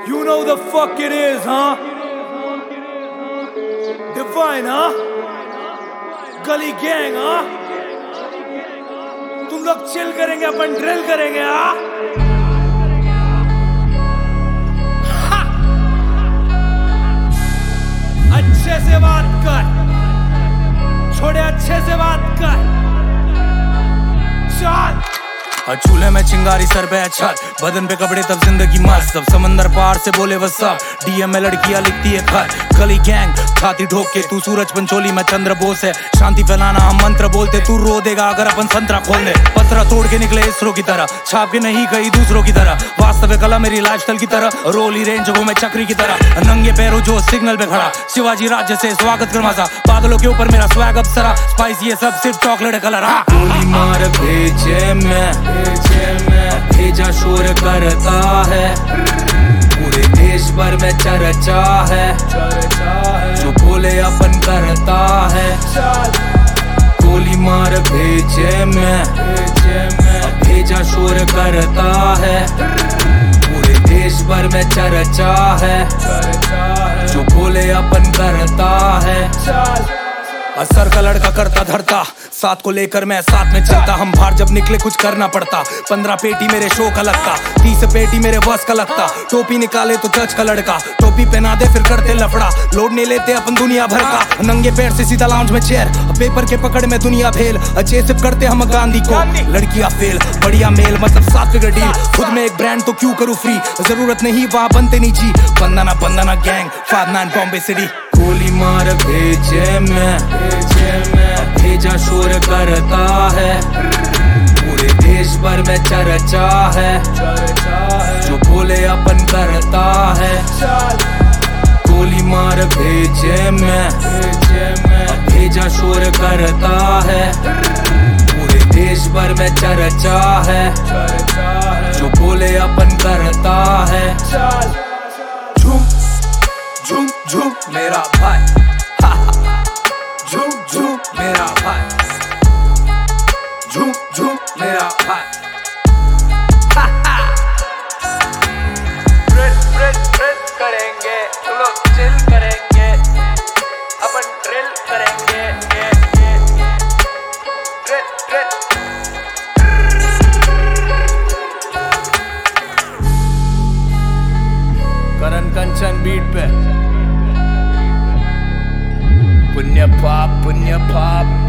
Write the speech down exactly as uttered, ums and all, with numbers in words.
You know the fuck it is, huh? Divine, huh? Gully gang, हाँ? तुम लोग chill करेंगे, अपन ड्रिल करेंगे, हाँ? अच्छे से बात कर, छोड़े अच्छे से बात कर, चल। चूल्हे में चिंगारी सर पे छत, बदन पे कपड़े तब जिंदगी मस्त, सब समंदर पार से बोले वो सब, डीएम में लड़कियां लिखती है खत, गली गैंग छाती ठोक के, तू सूरज पंचोली में चंद्र बोस है, शांति फैलाना हम मंत्र बोलते, तू रो देगा अगर अपन संतरा खोल दे, पत्रा तोड़ के निकले इसरो की तरह, छाप के नहीं कहीं दूसरों की तरह, वास्तविक कला मेरी लाइफस्टाइल की तरह, रोली रेंज हो मैं चक्री की तरह, नंगे पैरों जो सिग्नल पे खड़ा, शिवाजी राज्य से स्वागत करवासा, बादलों के ऊपर मेरा स्वैग अप्सरा, स्पाइस ये सब सिर्फ चॉकलेट कलर, हाँ गोली मार भेजे में भेजा शोर करता है, पूरे देश भर में चर्चा है, जो बोले अपन करता है, गोली मार भेजे में भेजा शोर करता है, पूरे देश भर में चर्चा है, जो बोले अपन करता है, असर का लड़का करता धरता, साथ को लेकर मैं साथ में चलता, हम बाहर जब निकले कुछ करना पड़ता, पंद्रह पेटी मेरे शो का लगता, तीस पेटी मेरे बस का लगता, टोपी निकाले तो जज का लड़का, टोपी पहना दे फिर करते लफड़ा, लोड नहीं लेते अपन दुनिया भर का, नंगे पैर से सीधा लाउंज में चेयर, पेपर के पकड़ में दुनिया भेल, अच्छे सिर्फ करते हम गांधी को, लड़कियां फेल, बढ़िया मेल मतलब सात फिगर डील, खुद में एक ब्रांड तो क्यों करूँ फ्री, जरूरत नहीं वहाँ बनते नहीं जी, बंदना बंदना gang five nine Bombay city, गोली मार भेजे में भेजा शोर करता है, पूरे देश भर में चर्चा है, जो बोले अपन करता है, गोली मार भेजे में भेजा शोर करता है, पूरे देश भर में चर्चा है, जो बोले अपन करता है, झूम झूम झूम मेरा भाई, झूम झूम मेरा भाई, झूम झूम मेरा भाई, ड्रिल ड्रिल ड्रिल करेंगे, तुम लोग चिल करेंगे, अपन ड्रिल करेंगे, drill drill. Karan Kanchan beat पे, पुण्य पाप पुण्य पाप